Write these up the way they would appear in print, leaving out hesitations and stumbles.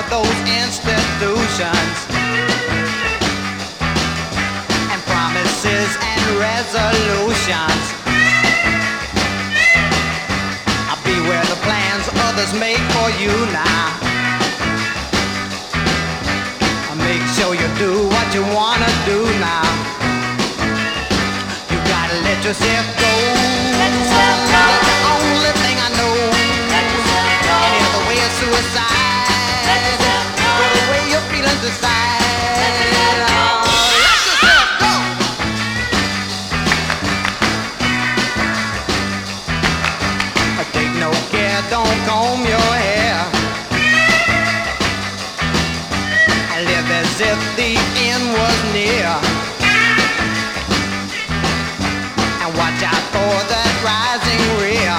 those institutions and promises and resolutions. I'll beware the plans others make for you now. Make sure you do what you wanna do now. You gotta let yourself go. Let yourself go. That's the only thing I know. Let yourself go. Any other way is suicide. Let yourself go. Throw away your feelings aside. Let yourself go. Let yourself go. Take no care, don't comb your hair. Live as if the end was near, and watch out for that rising rear.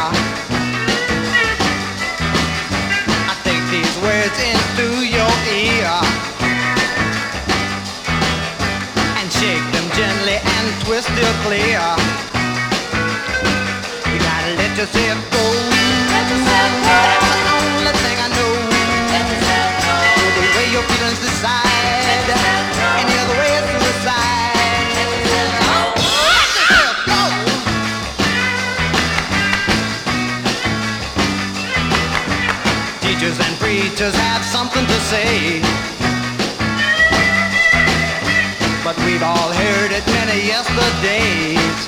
I take these words into your ear and shake them gently and twist till clear. You gotta let yourself go. Let yourself go. That's the only thing I know. Let yourself go. The way your feelings decide. Any other way is suicide. Let yourself go. Teachers and preachers have something to say, but we've all heard it many yesterdays.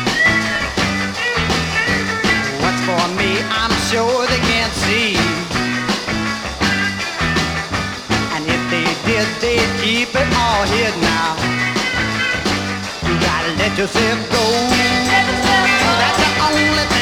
What's for me, I'm sure they can't see. They'd keep it all hid now. You gotta let yourself go. Let yourself go. That's the only thing